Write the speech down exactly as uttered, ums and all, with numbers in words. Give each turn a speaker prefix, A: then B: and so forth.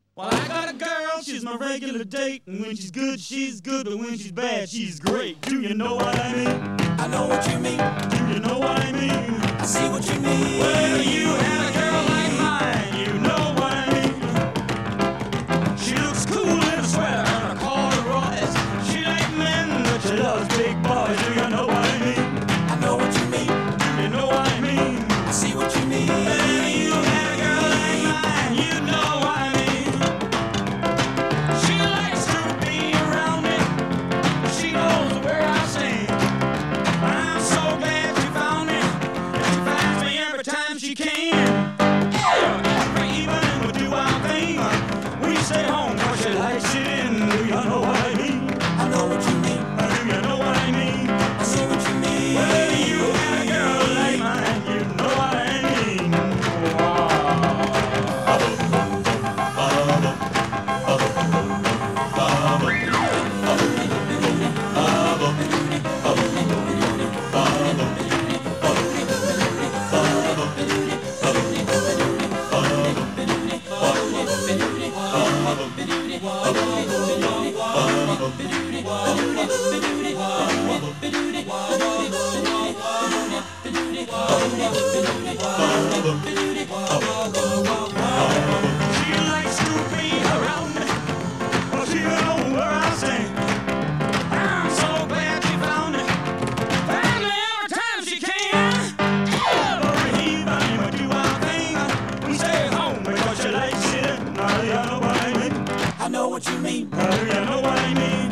A: Well, I got a girl, she's my regular date, and when she's good, she's good, but when she's bad, she's great. Do you know what I mean?
B: I know what you mean.
A: Do you know what I mean?
B: I see what you mean.
A: Well, you had a girl like mine, you know what I mean. She looks cool in a sweater and a corduroys. She like men, but she loves big boys. Do you know what I mean?
B: I know what you mean.
A: Do you know what I mean?
B: I see what you mean.
A: Well, you had a girl like mine, you know what I mean. She likes to be around me. She knows where I stand. I'm so glad she found me. And she finds me every time she can. Every evening we do our thing. We stay home where she likes it in. Do you know what I mean?
B: I know what you mean.
A: Do you know what I mean?
B: I see what you mean.
A: Well, you had a girl like mine. You know what I mean. She likes to be around me. Well, she knows where I stand. I'm so glad she found me. Found me every time she can. Every evening we do our thing. We stay home because she likes it. Now you know what I mean.
B: I know what you mean.
A: Now you know what I mean.